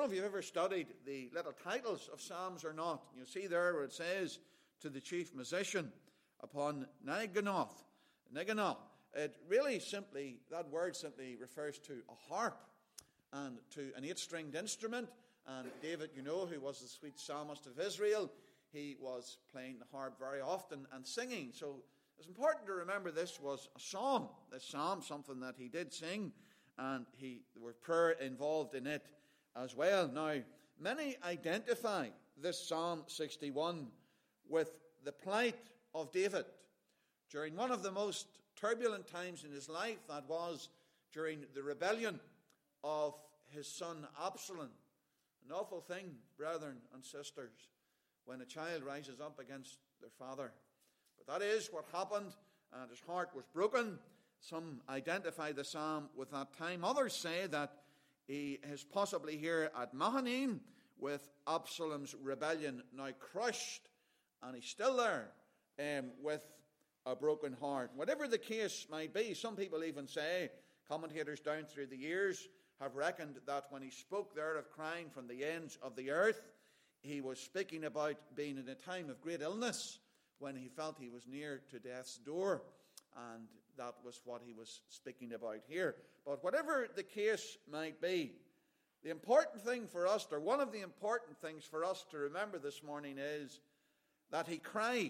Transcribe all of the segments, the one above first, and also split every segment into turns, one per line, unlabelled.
know if you've ever studied the little titles of psalms or not. You'll see there where it says, to the chief musician upon Niganoth. It really simply, that word simply refers to a harp and to an 8-stringed instrument. And David, you know, who was the sweet psalmist of Israel, he was playing the harp very often and singing. So it's important to remember this was a psalm. This psalm, something that he did sing, and there was prayer involved in it as well. Now, many identify this Psalm 61 with the plight of David during one of the most turbulent times in his life. That was during the rebellion of his son Absalom. An awful thing, brethren and sisters, when a child rises up against their father. But that is what happened, and his heart was broken. Some identify the psalm with that time. Others say that he is possibly here at Mahanaim with Absalom's rebellion now crushed, and he's still there with a broken heart. Whatever the case might be, some people even say, commentators down through the years have reckoned that when he spoke there of crying from the ends of the earth, he was speaking about being in a time of great illness when he felt he was near to death's door. And that was what he was speaking about here. But whatever the case might be, the important thing for us, or one of the important things for us to remember this morning, is that he cried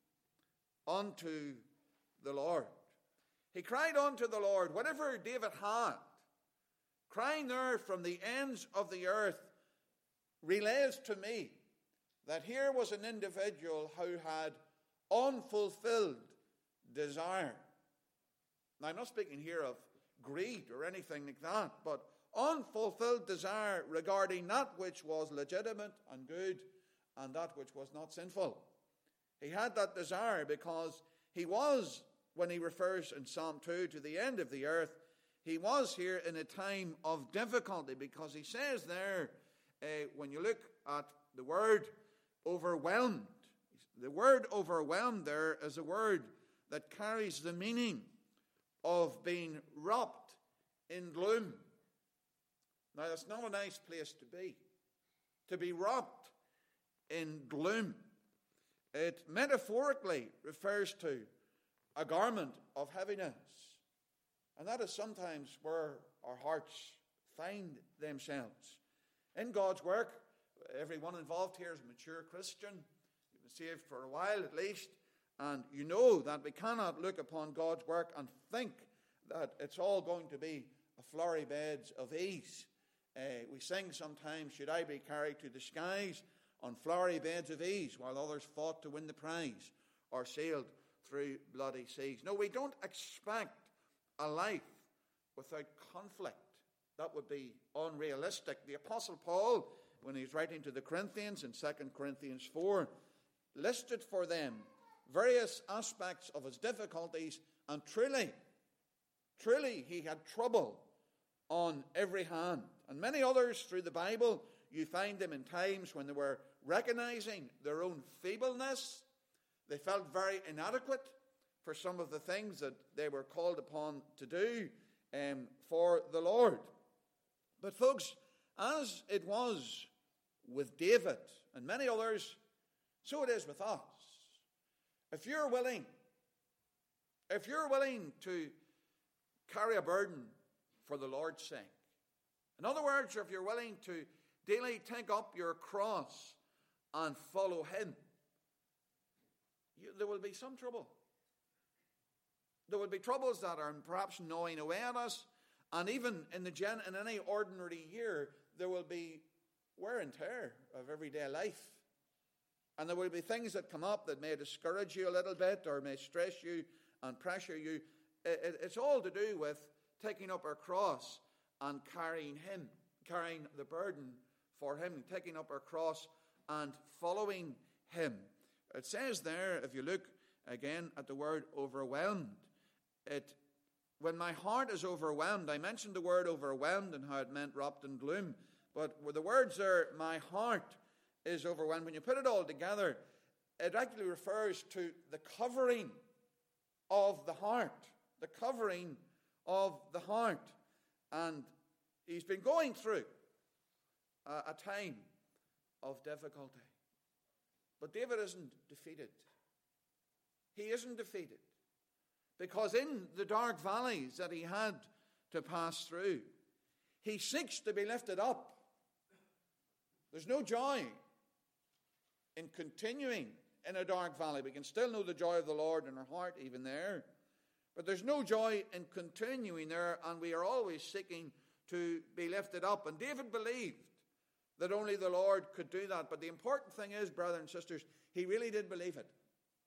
unto the Lord. He cried unto the Lord. Whatever David had, crying there from the ends of the earth, relays to me that here was an individual who had unfulfilled desire. Now, I'm not speaking here of greed or anything like that, but unfulfilled desire regarding that which was legitimate and good and that which was not sinful. He had that desire because he was, when he refers in Psalm 2 to the end of the earth, he was here in a time of difficulty, because he says there, when you look at the word overwhelmed, the word overwhelmed there is a word that carries the meaning of being wrapped in gloom. Now, that's not a nice place to be wrapped in gloom. It metaphorically refers to a garment of heaviness. And that is sometimes where our hearts find themselves. In God's work, everyone involved here is a mature Christian. You've been saved for a while at least. And you know that we cannot look upon God's work and think that it's all going to be a flowery beds of ease. We sing sometimes, should I be carried to the skies on flowery beds of ease, while others fought to win the prize or sailed through bloody seas. No, we don't expect a life without conflict. That would be unrealistic. The Apostle Paul, when he's writing to the Corinthians in 2 Corinthians 4, listed for them various aspects of his difficulties, and truly he had trouble on every hand. And many others through the Bible, you find them in times when they were recognizing their own feebleness. They felt very inadequate for some of the things that they were called upon to do for the Lord. But folks, as it was with David and many others, so it is with us. If you're willing to carry a burden for the Lord's sake, in other words, if you're willing to daily take up your cross and follow him, there will be some trouble. There will be troubles that are perhaps gnawing away at us, and even in any ordinary year, there will be wear and tear of everyday life. And there will be things that come up that may discourage you a little bit or may stress you and pressure you. It's all to do with taking up our cross and carrying the burden for him, taking up our cross and following him. It says there, if you look again at the word overwhelmed, when my heart is overwhelmed, I mentioned the word overwhelmed and how it meant wrapped in gloom, but the words are, my heart is overwhelmed. When you put it all together, it actually refers to the covering of the heart. The covering of the heart. And he's been going through a time of difficulty. But David isn't defeated. He isn't defeated. Because in the dark valleys that he had to pass through, he seeks to be lifted up. There's no joy in continuing in a dark valley. We can still know the joy of the Lord in our heart even there. But there's no joy in continuing there, and we are always seeking to be lifted up. And David believed that only the Lord could do that. But the important thing is, brothers and sisters, he really did believe it.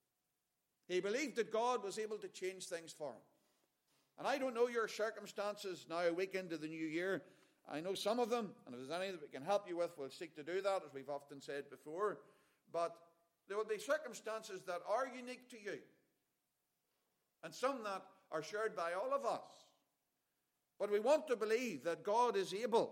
He believed that God was able to change things for him. And I don't know your circumstances now a week into the new year. I know some of them, and if there's any that we can help you with, we'll seek to do that, as we've often said before. But there will be circumstances that are unique to you, and some that are shared by all of us. But we want to believe that God is able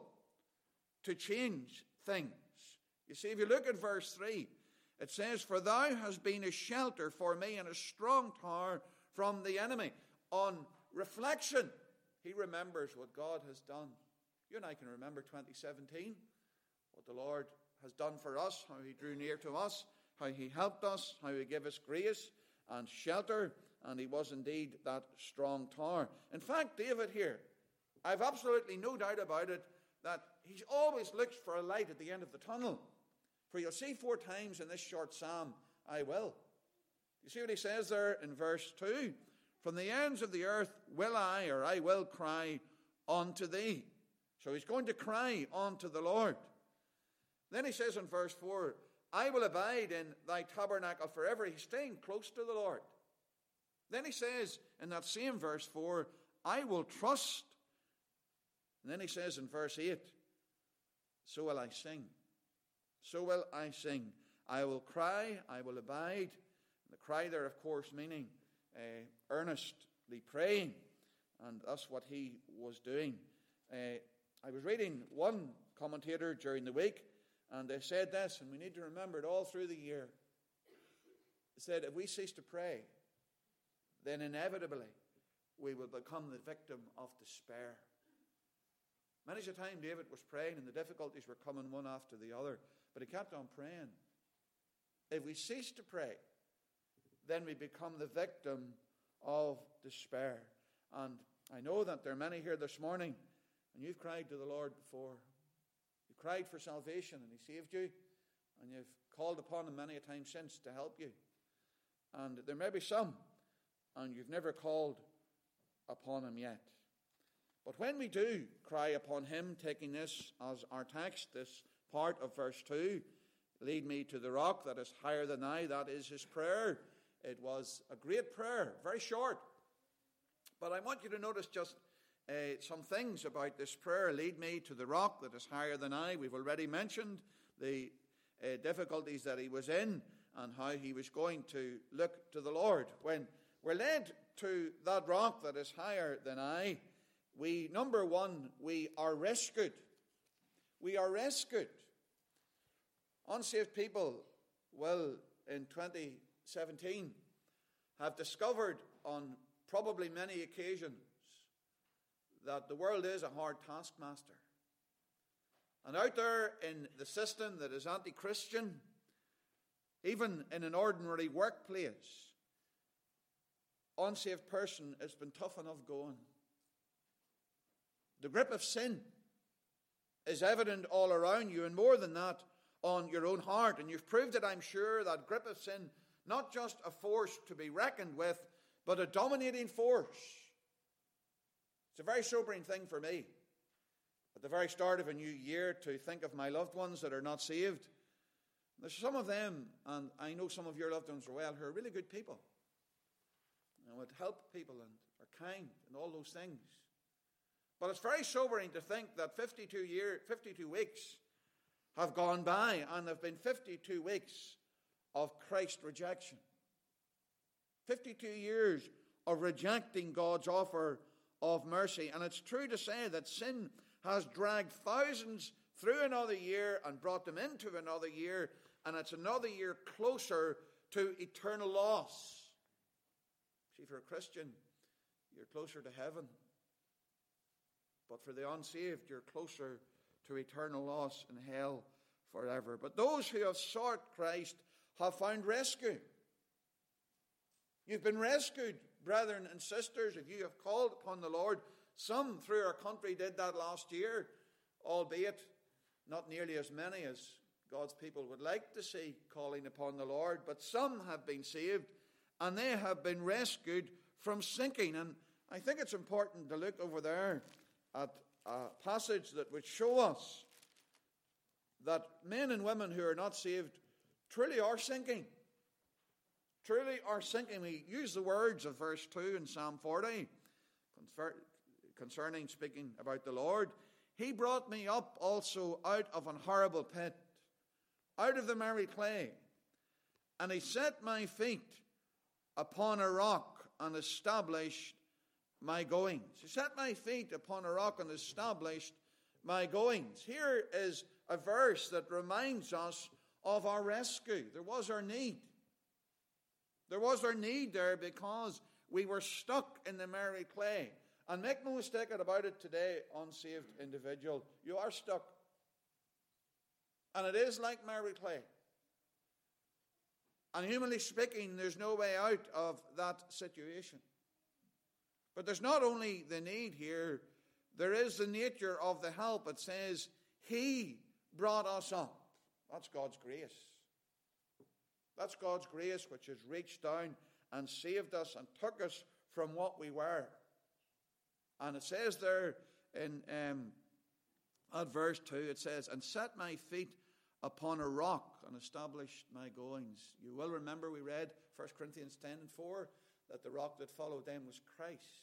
to change things. You see, if you look at verse 3, it says, "For thou hast been a shelter for me and a strong tower from the enemy." On reflection, he remembers what God has done. You and I can remember 2017, what the Lord has done for us, how he drew near to us, how he helped us, how he gave us grace and shelter, and he was indeed that strong tower. In fact, David here, I've absolutely no doubt about it, that he always looks for a light at the end of the tunnel. For you'll see 4 times in this short psalm, "I will." You see what he says there in verse 2? "From the ends of the earth will I will cry unto thee." So he's going to cry unto the Lord. Then he says in verse 4, "I will abide in thy tabernacle forever." He's staying close to the Lord. Then he says in that same verse 4, "I will trust." And then he says in verse 8, "So will I sing. So will I sing. I will cry, I will abide." And the cry there, of course, meaning earnestly praying. And that's what he was doing. I was reading one commentator during the week, and they said this, and we need to remember it all through the year. They said, if we cease to pray, then inevitably we will become the victim of despair. Many's a time David was praying, and the difficulties were coming one after the other, but he kept on praying. If we cease to pray, then we become the victim of despair. And I know that there are many here this morning, and you've cried to the Lord before. You cried for salvation, and he saved you, and you've called upon him many a time since to help you. And there may be some, and you've never called upon him yet. But when we do cry upon him, taking this as our text, this part of verse 2, "Lead me to the rock that is higher than I," that is his prayer. It was a great prayer, very short. But I want you to notice just some things about this prayer. "Lead me to the rock that is higher than I." We've already mentioned the difficulties that he was in and how he was going to look to the Lord. When we're led to that rock that is higher than I, number one, we are rescued. We are rescued. Unsaved people will, in 2017, have discovered on probably many occasions that the world is a hard taskmaster. And out there in the system that is anti-Christian, even in an ordinary workplace, unsaved person has been tough enough going. The grip of sin is evident all around you, and more than that, on your own heart. And you've proved it, I'm sure, that grip of sin, not just a force to be reckoned with, but a dominating force. It's a very sobering thing for me, at the very start of a new year, to think of my loved ones that are not saved. There's some of them, and I know some of your loved ones as well, who are really good people, and would help people and are kind and all those things. But it's very sobering to think that 52 weeks have gone by, and there have been 52 weeks of Christ rejection. 52 years of rejecting God's offer of mercy. And it's true to say that sin has dragged thousands through another year and brought them into another year, and it's another year closer to eternal loss. See, for a Christian, you're closer to heaven. But for the unsaved, you're closer to eternal loss in hell forever. But those who have sought Christ have found rescue. You've been rescued, brethren and sisters, if you have called upon the Lord. Some through our country did that last year, albeit not nearly as many as God's people would like to see calling upon the Lord. But some have been saved, and they have been rescued from sinking. And I think it's important to look over there at a passage that would show us that men and women who are not saved truly are sinking. Truly are sinking. We use the words of verse 2 in Psalm 40 concerning speaking about the Lord. He brought me up also out of an horrible pit, out of the miry clay, and he set my feet upon a rock and established my goings. He set my feet upon a rock and established my goings. Here is a verse that reminds us of our rescue. There was our need. There was our need there because we were stuck in the miry clay. And make no mistake about it today, unsaved individual, you are stuck. And it is like miry clay. And humanly speaking, there's no way out of that situation. But there's not only the need here, there is the nature of the help. It says, He brought us up. That's God's grace. That's God's grace which has reached down and saved us and took us from what we were. And it says there in at verse 2, it says, and set my feet upon a rock and established my goings. You will remember we read 1 Corinthians 10 and 4 that the rock that followed them was Christ.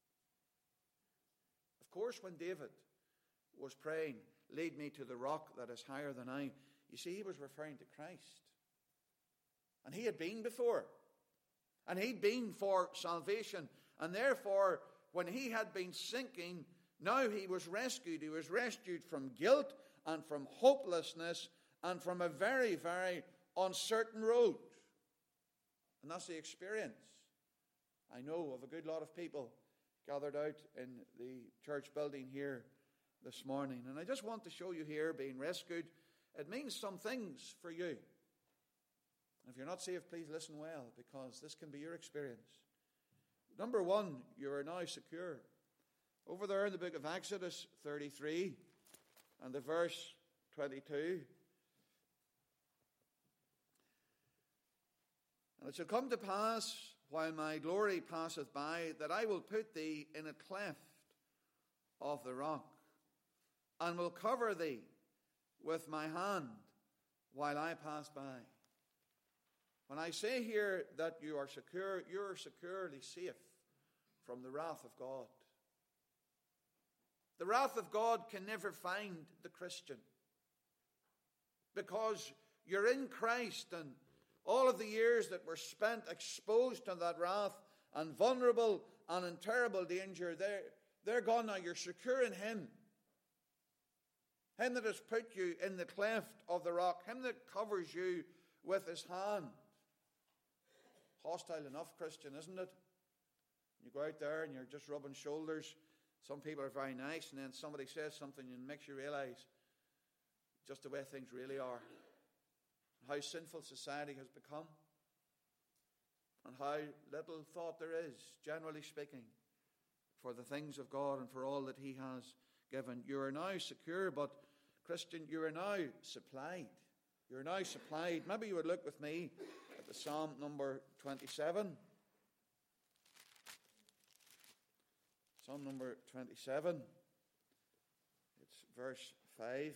Of course, when David was praying, lead me to the rock that is higher than I, you see, he was referring to Christ. And he had been before. And he'd been for salvation. And therefore, when he had been sinking, now he was rescued. He was rescued from guilt and from hopelessness and from a very, very uncertain road. And that's the experience, I know, of a good lot of people gathered out in the church building here this morning. And I just want to show you here, being rescued, it means some things for you. If you're not saved, please listen well, because this can be your experience. Number one, you are now secure. Over there in the book of Exodus 33 and the verse 22. And it shall come to pass, while my glory passeth by, that I will put thee in a cleft of the rock, and will cover thee with my hand while I pass by. When I say here that you are secure, you're securely safe from the wrath of God. The wrath of God can never find the Christian, because you're in Christ, and all of the years that were spent exposed to that wrath and vulnerable and in terrible danger, they're gone now. You're secure in Him. Him that has put you in the cleft of the rock. Him that covers you with His hand. Hostile enough, Christian, isn't it? You go out there and you're just rubbing shoulders. Some people are very nice, and then somebody says something and makes you realize just the way things really are. How sinful society has become, and how little thought there is, generally speaking, for the things of God and for all that He has given. You are now secure, but Christian, you are now supplied. You are now supplied. Maybe you would look with me at the Psalm number 27. Psalm number 27. It's verse 5.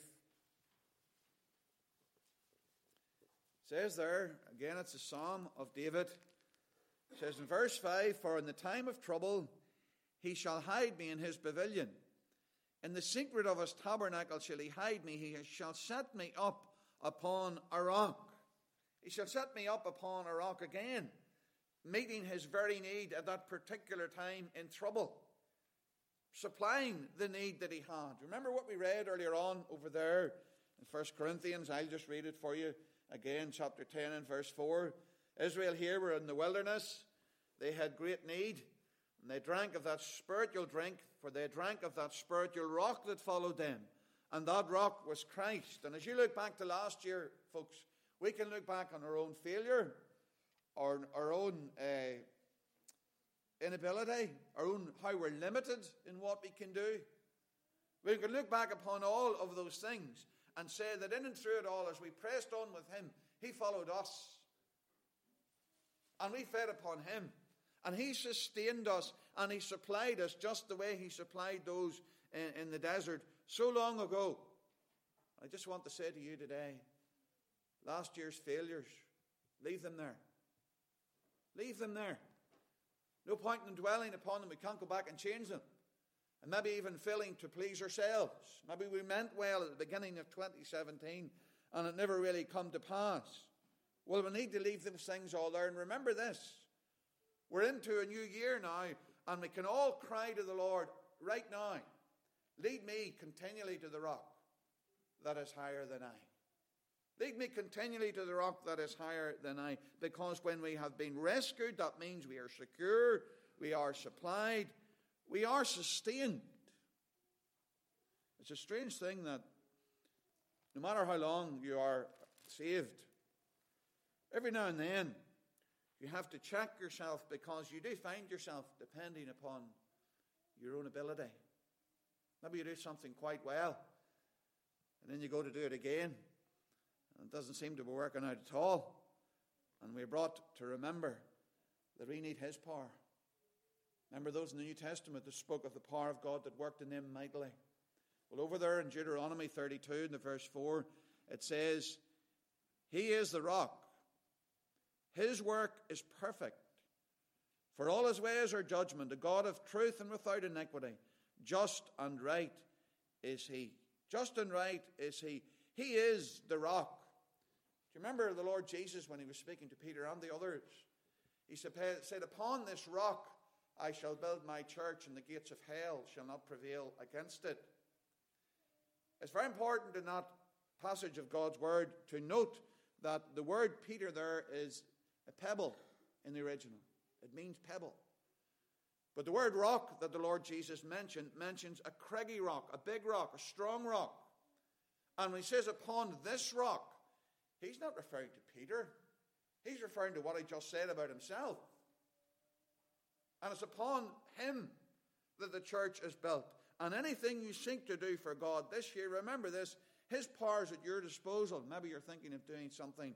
It says there, again it's a psalm of David. It says in verse 5, for in the time of trouble He shall hide me in His pavilion. In the secret of His tabernacle shall He hide me. He shall set me up upon a rock. He shall set me up upon a rock again, meeting his very need at that particular time in trouble, supplying the need that he had. Remember what we read earlier on over there in 1 Corinthians? I'll just read it for you again, chapter 10 and verse 4. Israel here were in the wilderness. They had great need, and they drank of that spiritual drink, for they drank of that spiritual rock that followed them. And that rock was Christ. And as you look back to last year, folks, we can look back on our own failure, or our own inability, our own how we're limited in what we can do. We can look back upon all of those things and say that in and through it all, as we pressed on with him, he followed us. And we fed upon him. And he sustained us, and he supplied us just the way he supplied those in the desert so long ago. I just want to say to you today, last year's failures, leave them there. Leave them there. No point in dwelling upon them. We can't go back and change them. And maybe even failing to please ourselves. Maybe we meant well at the beginning of 2017 and it never really come to pass. Well, we need to leave those things all there. And remember this. We're into a new year now, and we can all cry to the Lord right now, lead me continually to the rock that is higher than I. Lead me continually to the rock that is higher than I. Because when we have been rescued, that means we are secure, we are supplied, we are sustained. It's a strange thing that no matter how long you are saved, every now and then you have to check yourself, because you do find yourself depending upon your own ability. Maybe you do something quite well, and then you go to do it again, and it doesn't seem to be working out at all. And we're brought to remember that we need his power. Remember those in the New Testament that spoke of the power of God that worked in them mightily. Well, over there in Deuteronomy 32, in the verse 4, it says, he is the rock. His work is perfect. For all his ways are judgment, a God of truth and without iniquity. Just and right is he. Just and right is he. He is the rock. Do you remember the Lord Jesus when he was speaking to Peter and the others? He said, upon this rock I shall build my church, and the gates of hell shall not prevail against it. It's very important in that passage of God's word to note that the word Peter there is a pebble in the original. It means pebble. But the word rock that the Lord Jesus mentions a craggy rock, a big rock, a strong rock. And when he says upon this rock, he's not referring to Peter. He's referring to what he just said about himself. And it's upon him that the church is built. And anything you seek to do for God this year, remember this, his power is at your disposal. Maybe you're thinking of doing something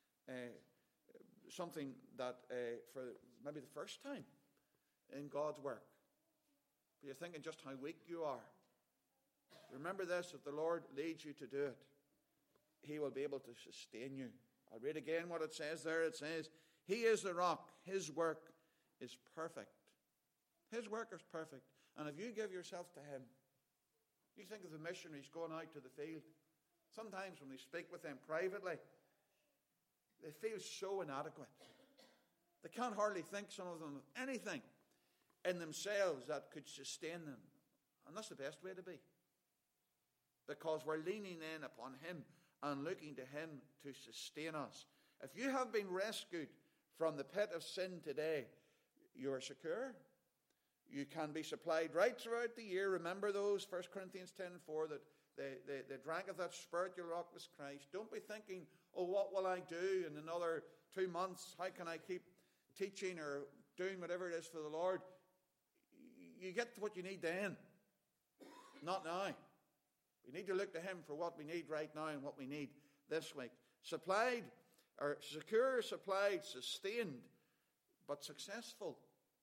that for maybe the first time in God's work. But you're thinking just how weak you are. Remember this, if the Lord leads you to do it, he will be able to sustain you. I'll read again what it says there. It says, he is the rock. His work is perfect. His work is perfect. And if you give yourself to him, you think of the missionaries going out to the field. Sometimes when we speak with them privately, they feel so inadequate. They can't hardly think, some of them, of anything in themselves that could sustain them. And that's the best way to be. Because we're leaning in upon him and looking to him to sustain us. If you have been rescued from the pit of sin today, you are secure. You can be supplied right throughout the year. Remember those, 1 Corinthians 10:4, that they drank of that spiritual rock was Christ. Don't be thinking, oh, what will I do in another 2 months? How can I keep teaching or doing whatever it is for the Lord? You get what you need then, not now. We need to look to him for what we need right now and what we need this week. Supplied, or secure, supplied, sustained, but successful.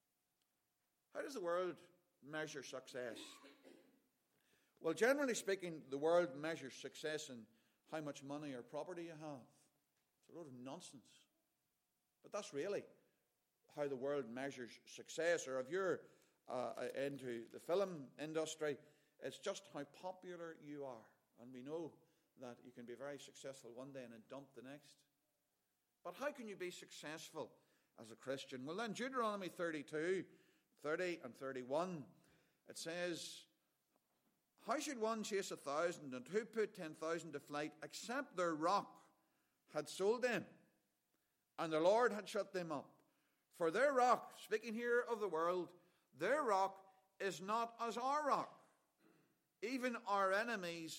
How does the world measure success? Well, generally speaking, the world measures success in how much money or property you have. It's a load of nonsense. But that's really how the world measures success. Or if you're into the film industry, it's just how popular you are. And we know that you can be very successful one day and then dump the next. But how can you be successful as a Christian? Well, then Deuteronomy 32, 30 and 31, it says, how should one chase 1,000, and who put 10,000 to flight, except their rock had sold them, and the Lord had shut them up? For their rock, speaking here of the world, their rock is not as our rock. Even our enemies,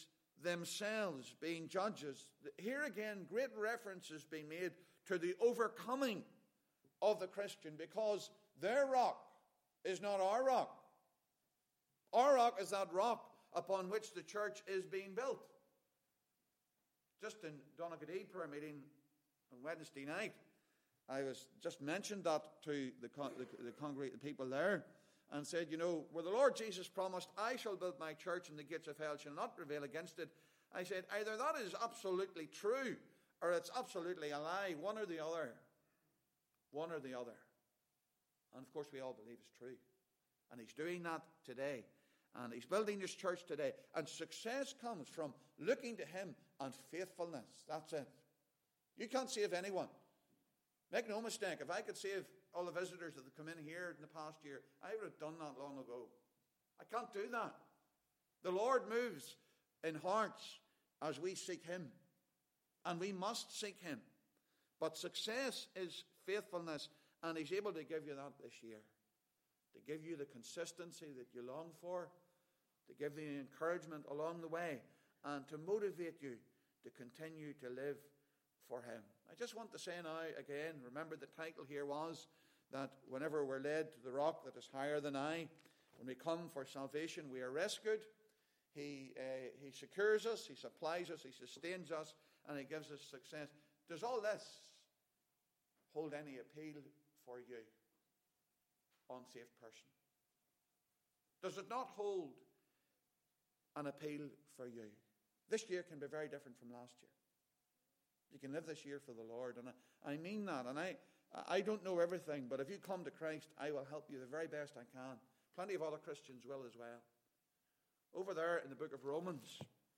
themselves being judges. Here again, great reference is being made to the overcoming of the Christian, because their rock is not our rock. Our rock is that rock upon which the church is being built. Just in Donaghadee prayer meeting on Wednesday night, I was just mentioned that to the people there, and said, where the Lord Jesus promised, I shall build my church and the gates of hell shall not prevail against it. I said, either that is absolutely true or it's absolutely a lie, one or the other. One or the other. And of course we all believe it's true. And he's doing that today. And he's building this church today. And success comes from looking to him and faithfulness. That's it. You can't save anyone. Make no mistake, if I could save all the visitors that have come in here in the past year, I would have done that long ago. I can't do that. The Lord moves in hearts as we seek him. And we must seek him. But success is faithfulness, and he's able to give you that this year. To give you the consistency that you long for, to give you encouragement along the way, and to motivate you to continue to live for him. I just want to say now again, remember the title here was that whenever we're led to the rock that is higher than I, when we come for salvation, we are rescued. He secures us, he supplies us, he sustains us, and he gives us success. Does all this hold any appeal for you, unsaved person? Does it not hold an appeal for you? This year can be very different from last year. You can live this year for the Lord, and I mean that. And I don't know everything, but if you come to Christ, I will help you the very best I can. Plenty of other Christians will as well. Over there in the book of Romans,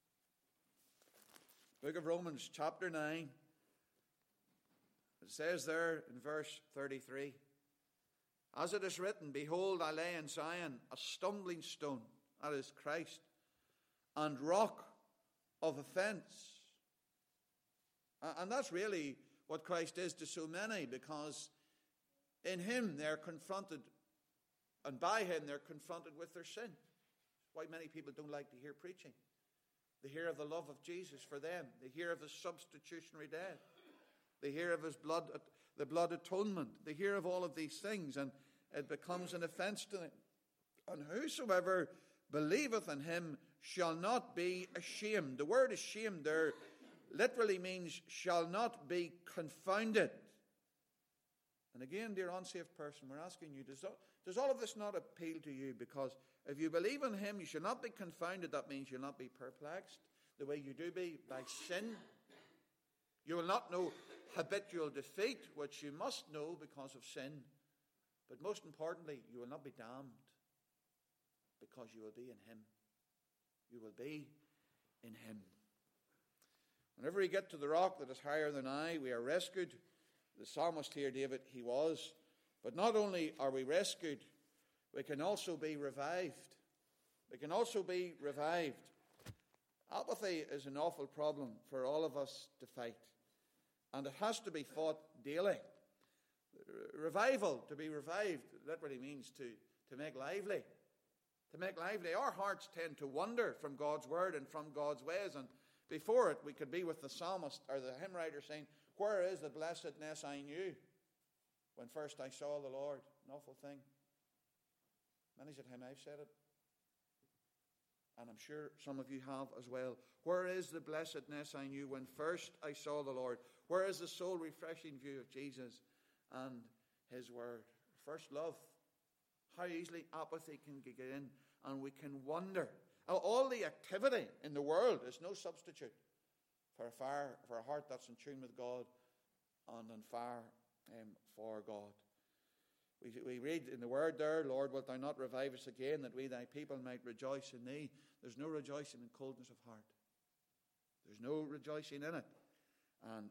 chapter 9, it says there in verse 33, as it is written, behold, I lay in Zion a stumbling stone, that is Christ, and rock of offense. And that's really what Christ is to so many, because in him they're confronted, and by him they're confronted with their sin. Why many people don't like to hear preaching. They hear of the love of Jesus for them. They hear of his substitutionary death. They hear of his blood, the blood atonement. They hear of all of these things, and it becomes an offense to them. And whosoever believeth in him shall not be ashamed. The word ashamed there literally means shall not be confounded. And again, dear unsaved person, we're asking you, does all of this not appeal to you? Because if you believe in him, you shall not be confounded. That means you'll not be perplexed the way you do be by sin. You will not know habitual defeat, which you must know because of sin. But most importantly, you will not be damned, because you will be in him. You will be in him. Whenever we get to the rock that is higher than I, we are rescued. The psalmist here, David, he was. But not only are we rescued, we can also be revived. We can also be revived. Apathy is an awful problem for all of us to fight. And it has to be fought daily. Revival, to be revived, literally means to make lively. To make lively. Our hearts tend to wander from God's word and from God's ways. And before it, we could be with the psalmist or the hymn writer saying, where is the blessedness I knew when first I saw the Lord? An awful thing. Many's the time I've said it. And I'm sure some of you have as well. Where is the blessedness I knew when first I saw the Lord? Where is the soul refreshing view of Jesus and his word? First love. How easily apathy can get in, and we can wonder. All the activity in the world is no substitute for a heart that's in tune with God and on fire for God. We read in the word there, Lord, wilt thou not revive us again, that we thy people might rejoice in thee? There's no rejoicing in coldness of heart. There's no rejoicing in it. And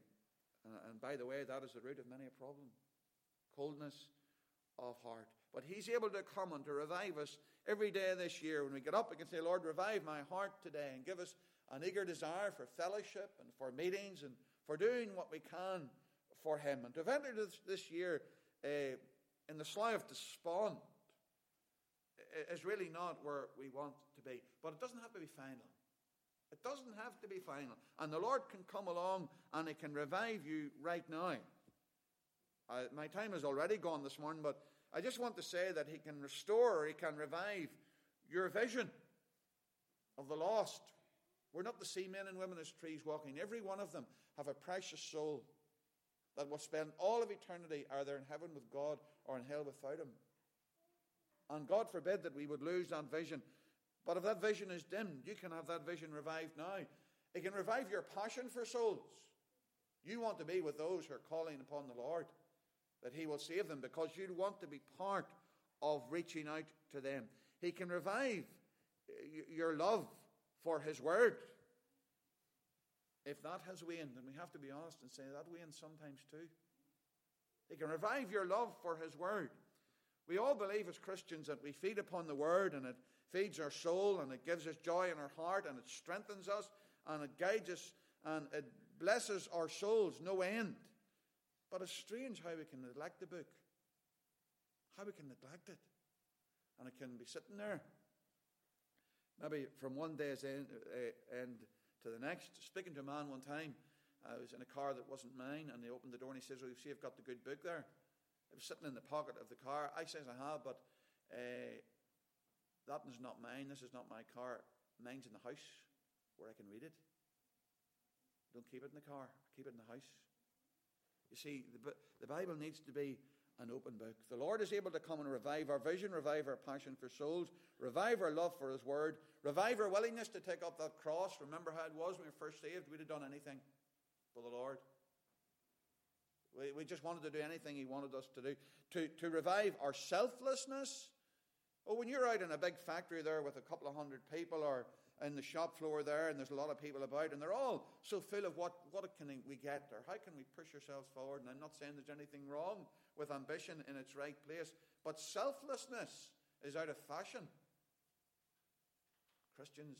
by the way, that is the root of many a problem. Coldness of heart. But he's able to come and to revive us every day this year. When we get up, we can say, Lord, revive my heart today, and give us an eager desire for fellowship and for meetings and for doing what we can for him. And to have entered this year in the slough of despond is really not where we want to be. But it doesn't have to be final. It doesn't have to be final. And the Lord can come along and He can revive you right now. My time is already gone this morning, but I just want to say that He can restore, or He can revive your vision of the lost. We're not to see men and women as trees walking. Every one of them have a precious soul that will spend all of eternity either in heaven with God or in hell without Him. And God forbid that we would lose that vision. But if that vision is dimmed, you can have that vision revived now. It can revive your passion for souls. You want to be with those who are calling upon the Lord, that He will save them, because you want to be part of reaching out to them. He can revive your love for His word. If that has waned, then we have to be honest and say that wanes sometimes too. He can revive your love for His word. We all believe as Christians that we feed upon the word, and it feeds our soul, and it gives us joy in our heart, and it strengthens us, and it guides us, and it blesses our souls no end. But it's strange how we can neglect the book. How we can neglect it. And it can be sitting there, maybe from one day's end to the next. Speaking to a man one time, I was in a car that wasn't mine, and he opened the door and he says, "Oh, you see, I've got the good book there." It was sitting in the pocket of the car. I says, "I have, but that is not mine. This is not my car. Mine's in the house where I can read it. Don't keep it in the car. Keep it in the house." You see, the Bible needs to be an open book. The Lord is able to come and revive our vision, revive our passion for souls, revive our love for His word, revive our willingness to take up that cross. Remember how it was when we were first saved? We'd have done anything for the Lord. We just wanted to do anything He wanted us to do. To revive our selflessness. Oh, when you're out in a big factory there with a couple of hundred people, or in the shop floor there, and there's a lot of people about, and they're all so full of what can we get, or how can we push ourselves forward. And I'm not saying there's anything wrong with ambition in its right place, but selflessness is out of fashion. Christians,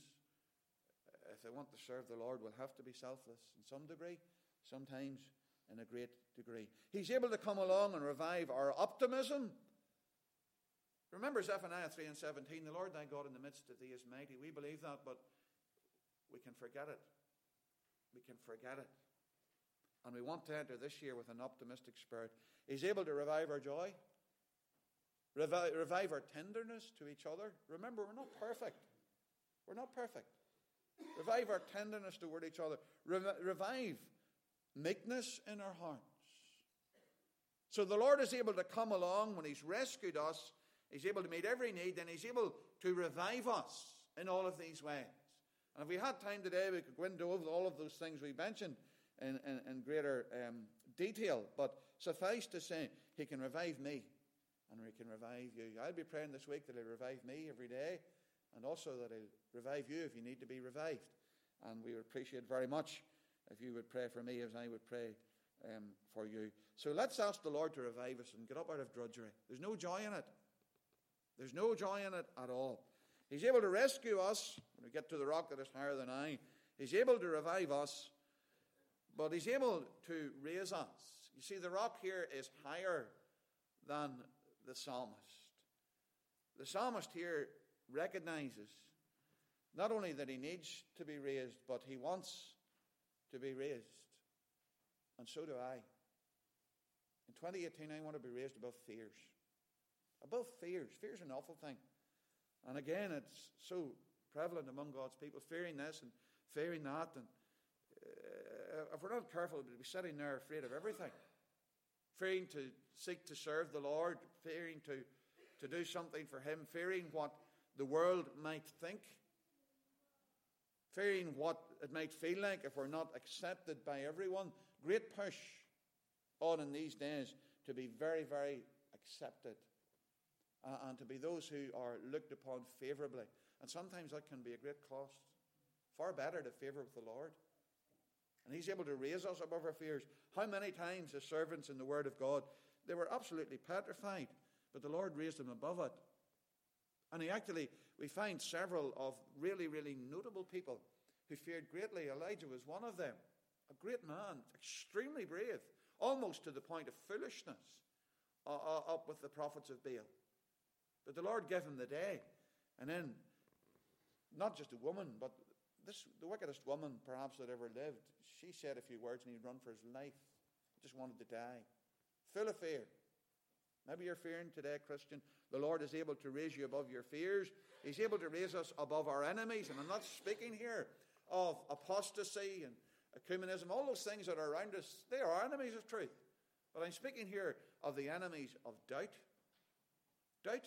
if they want to serve the Lord, will have to be selfless in some degree, sometimes in a great degree. He's able to come along and revive our optimism. Remember Zephaniah 3 and 17, "The Lord thy God in the midst of thee is mighty." We believe that, but we can forget it. We can forget it. And we want to enter this year with an optimistic spirit. He's able to revive our joy, revive our tenderness to each other. Remember, we're not perfect. We're not perfect. Revive our tenderness toward each other. Revive meekness in our hearts. So the Lord is able to come along when He's rescued us. He's able to meet every need, and He's able to revive us in all of these ways. And if we had time today, we could go into all of those things we mentioned in greater detail. But suffice to say, He can revive me, and He can revive you. I'll be praying this week that He'll revive me every day, and also that He'll revive you if you need to be revived. And we would appreciate very much if you would pray for me as I would pray for you. So let's ask the Lord to revive us and get up out of drudgery. There's no joy in it. There's no joy in it at all. He's able to rescue us when we get to the rock that is higher than I. He's able to revive us, but He's able to raise us. You see, the rock here is higher than the psalmist. The psalmist here recognizes not only that he needs to be raised, but he wants to be raised. And so do I. In 2018, I want to be raised above fears. Above fears. Fear is an awful thing. And again, it's so prevalent among God's people, fearing this and fearing that. And if we're not careful, we'll be sitting there afraid of everything. Fearing to seek to serve the Lord, fearing to do something for Him, fearing what the world might think, fearing what it might feel like if we're not accepted by everyone. Great push on in these days to be very, very accepted. And to be those who are looked upon favourably. And sometimes that can be a great cost. Far better to favour with the Lord. And He's able to raise us above our fears. How many times the servants in the Word of God, they were absolutely petrified, but the Lord raised them above it. And we find several of really, really notable people who feared greatly. Elijah was one of them. A great man, extremely brave, almost to the point of foolishness, up with the prophets of Baal. But the Lord gave him the day. And then, not just a woman, but The wickedest woman, perhaps, that ever lived, she said a few words and he'd run for his life. He just wanted to die. Full of fear. Maybe you're fearing today, Christian. The Lord is able to raise you above your fears. He's able to raise us above our enemies. And I'm not speaking here of apostasy and ecumenism. All those things that are around us, they are enemies of truth. But I'm speaking here of the enemies of doubt. Doubt.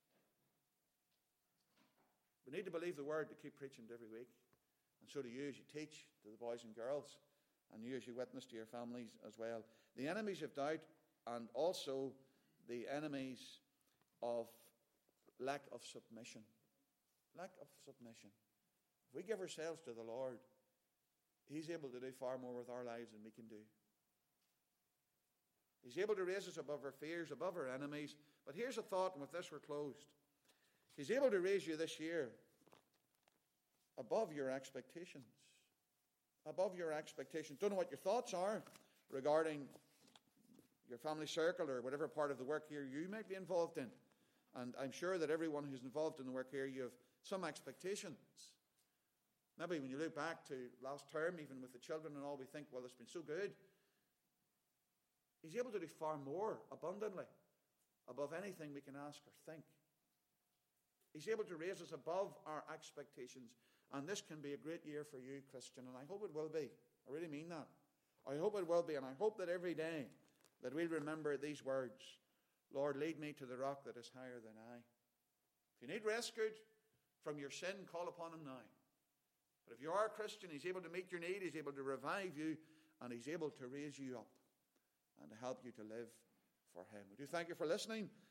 We need to believe the word to keep preaching it every week. And so do you as you teach to the boys and girls. And you as you witness to your families as well. The enemies of doubt, and also the enemies of lack of submission. Lack of submission. If we give ourselves to the Lord, He's able to do far more with our lives than we can do. He's able to raise us above our fears, above our enemies. But here's a thought, and with this we're closed. He's able to raise you this year above your expectations. Above your expectations. Don't know what your thoughts are regarding your family circle or whatever part of the work here you might be involved in. And I'm sure that everyone who's involved in the work here, you have some expectations. Maybe when you look back to last term, even with the children and all, we think, well, it's been so good. He's able to do far more abundantly above anything we can ask or think. He's able to raise us above our expectations. And this can be a great year for you, Christian, and I hope it will be. I really mean that. I hope it will be, and I hope that every day that we'll remember these words. Lord, lead me to the rock that is higher than I. If you need rescued from your sin, call upon Him now. But if you are a Christian, He's able to meet your need, He's able to revive you, and He's able to raise you up and to help you to live for Him. We do thank you for listening.